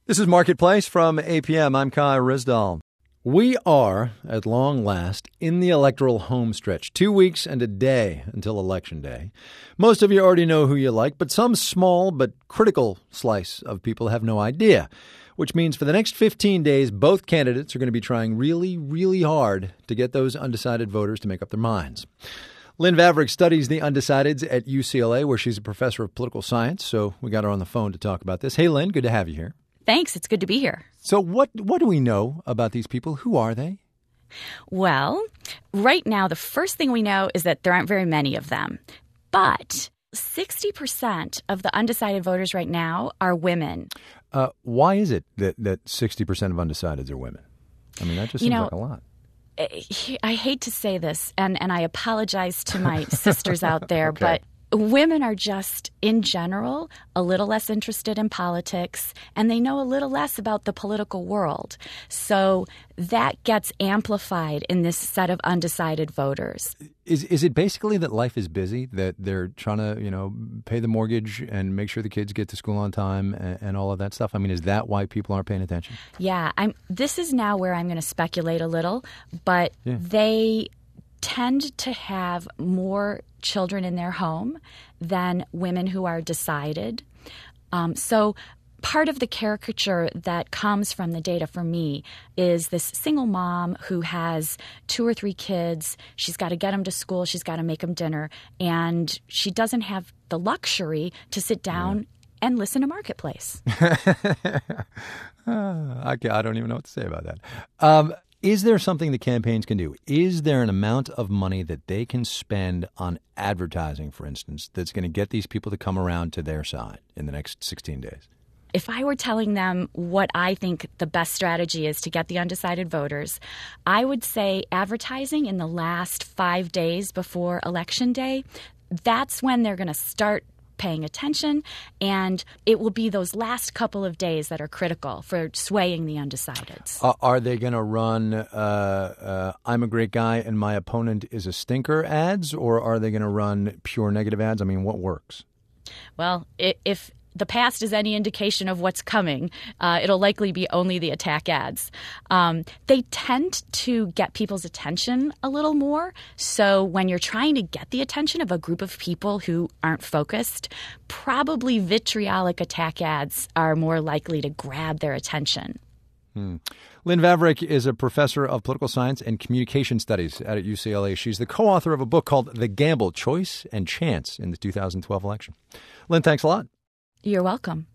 This is Marketplace from APM. I'm Kai Rizdal. We are, at long last, in the electoral home stretch. 2 weeks and a day until Election Day. Most of you already know who you like, but some small but critical slice of people have no idea. Which means for the next 15 days, both candidates are going to be trying really, really hard to get those undecided voters to make up their minds. Lynn Vavreck studies the undecideds at UCLA, where she's a professor of political science. So we got her on the phone to talk about this. Hey, Lynn, good to have you here. Thanks. It's good to be here. So what do we know about these people? Who are they? Well, right now, the first thing we know is that there aren't very many of them. But 60% of the undecided voters right now are women. Why is it that 60% of undecideds are women? I mean, that just seems like a lot. I hate to say this, and I apologize to my sisters out there, Okay. but women are just, in general, a little less interested in politics, and they know a little less about the political world. So that gets amplified in this set of undecided voters. Is it basically that life is busy, that they're trying to, pay the mortgage and make sure the kids get to school on time and all of that stuff? I mean, is that why people aren't paying attention? Yeah, this is now where I'm going to speculate a little, but they tend to have more children in their home than women who are decided. So part of the caricature that comes from the data for me is this single mom who has 2 or 3 kids. She's got to get them to school. She's got to make them dinner. And she doesn't have the luxury to sit down and listen to Marketplace. I don't even know what to say about that. Is there something the campaigns can do? Is there an amount of money that they can spend on advertising, for instance, that's going to get these people to come around to their side in the next 16 days? If I were telling them what I think the best strategy is to get the undecided voters, I would say advertising in the last 5 days before Election Day. That's when they're going to start paying attention, and it will be those last couple of days that are critical for swaying the undecideds. Are they going to run I'm a great guy and my opponent is a stinker ads, or are they going to run pure negative ads? I mean, what works? Well, if the past is any indication of what's coming, it'll likely be only the attack ads. They tend to get people's attention a little more. So when you're trying to get the attention of a group of people who aren't focused, probably vitriolic attack ads are more likely to grab their attention. Lynn Vavreck is a professor of political science and communication studies at UCLA. She's the co-author of a book called The Gamble: Choice and Chance in the 2012 election. Lynn, thanks a lot. You're welcome.